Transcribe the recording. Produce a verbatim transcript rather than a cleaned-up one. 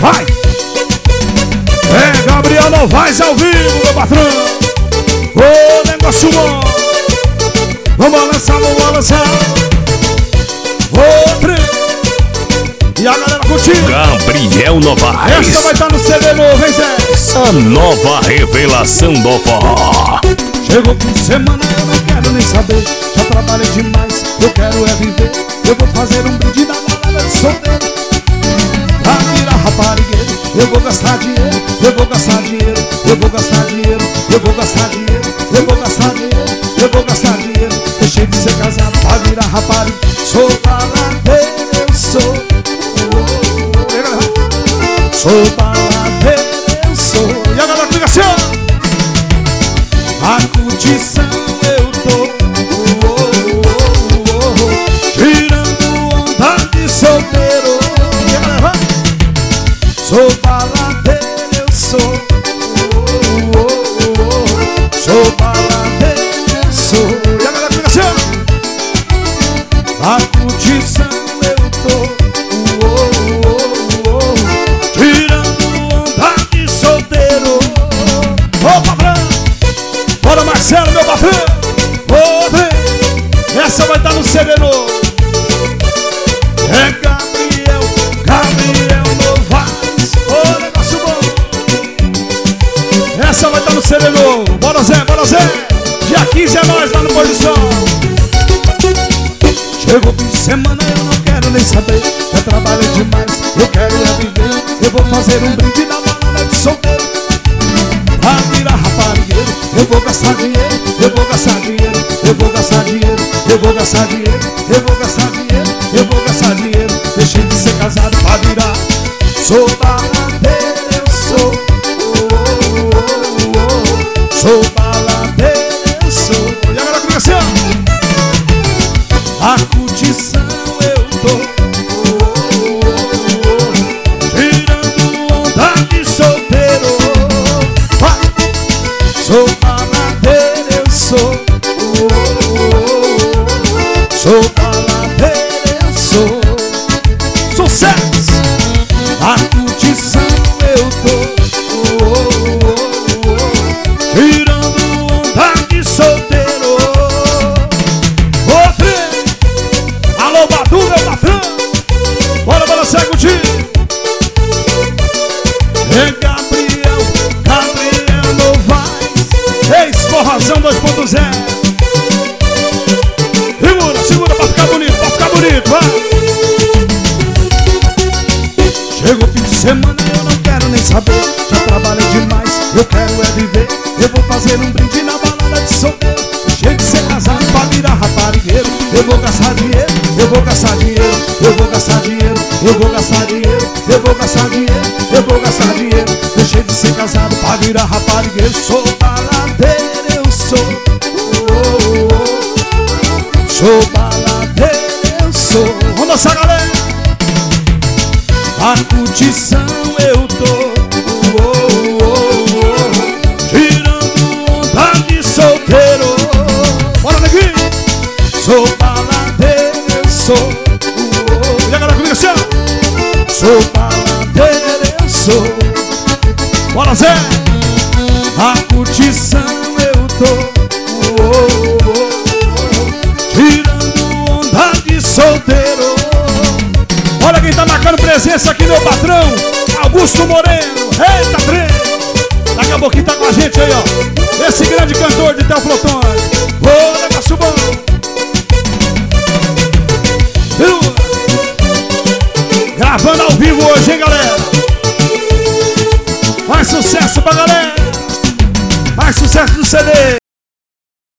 Vai! É Gabriel Novaes ao vivo, meu patrão. Ô, negócio bom. Vamos balançar, vamos balançar. Ô, trem. E a galera curtindo. Gabriel Novaes. Essa vai estar no C D novo, hein, Zé? A nova revelação do forró. Chegou fim de semana, eu não quero nem saber. Já trabalhei demais, eu quero é viver. Eu vou fazer um brinde na balada de solteiro. Pra virar raparigueiro, eu vou gastar dinheiro. Eu vou gastar dinheiro, eu vou gastar dinheiro. Eu vou gastar dinheiro, eu vou gastar dinheiro. Eu vou gastar dinheiro, deixei de ser casado pra virar rapariga. Sou baladeiro, eu sou. Sou baladeiro, eu sou. E a galera fica assim, ó. A curtição eu tô, oh, oh, oh, oh, tirando onda de solteiro. E a galera, sou baladeiro, eu sou, oh, oh, oh, oh, sou baladeiro, eu sou. E a galera fica assim, ó. A curtição eu tô, oh, oh, oh, oh, tirando onda de solteiro. Ô, patrão! Bora, Marcelo, meu patrão! Ô, vem! Essa vai estar no C D novo. É Gabriel, Gabriel Novaes. Ô, negócio bom! Essa vai estar no C D novo. Bora, Zé, bora, Zé! Dia quinze é nós lá no Posição. Chegou fim de semana, eu não quero nem saber. Já trabalhei demais, eu quero é viver. Eu vou fazer um brinde na balada de solteiro. Pra virar raparigueiro, eu vou gastar dinheiro. Eu vou gastar dinheiro, eu vou gastar dinheiro. Eu vou gastar dinheiro, eu vou gastar dinheiro. Eu vou gastar dinheiro, deixei de ser casado pra virar. Sou baladeiro, eu sou, oh, oh, oh, oh. Sou baladeiro, eu sou. E agora comigo assim, ó. A curtição eu tô, oh, oh, oh, oh, tirando onda de solteiro. Vai! Sou baladeiro, eu sou, oh, oh, oh, sou baladeiro, eu sou. Sucesso! A curtição eu tô, oh, oh, oh, oh, tirando onda de solteiro. Alô, Badu, meu patrão! Bora balançar contigo! É Gabriel, Gabriel Novaes, ex-forrazão dois ponto zero. Segura, segura pra ficar bonito, pra ficar bonito, vai! Chegou fim de semana, eu não quero nem saber. Já trabalhei demais, eu quero é viver. Eu vou fazer um brinde na balada de solteiro. Deixei de ser casado pra virar raparigueiro. Eu vou gastar dinheiro, eu vou gastar dinheiro. Eu vou gastar dinheiro, eu vou gastar dinheiro. Eu vou gastar dinheiro, eu vou gastar dinheiro. Deixei de ser casado pra virar raparigueiro. Sou baladeiro, eu sou, oh, oh, oh. Sou baladeiro, eu sou. Vamos dançar, galera! A curtição eu tô, oh, oh, oh, oh, tirando onda de solteiro. Bora, neguinho! Sou baladeiro, eu sou, oh, oh. E agora comigo assim, ó. Sou baladeiro, eu sou. Bora, Zé! A curtição eu tô, oh, oh, oh, tirando onda de solteiro. Olha quem tá marcando presença aqui, meu patrão, Augusto Moreno. Eita, trem! Daqui a pouquinho tá com a gente aí, ó. Esse grande cantor de Teoflotone. Ô, negócio bom! Viu? Gravando ao vivo hoje, hein, galera? Mais sucesso pra galera! Mais sucesso do C D!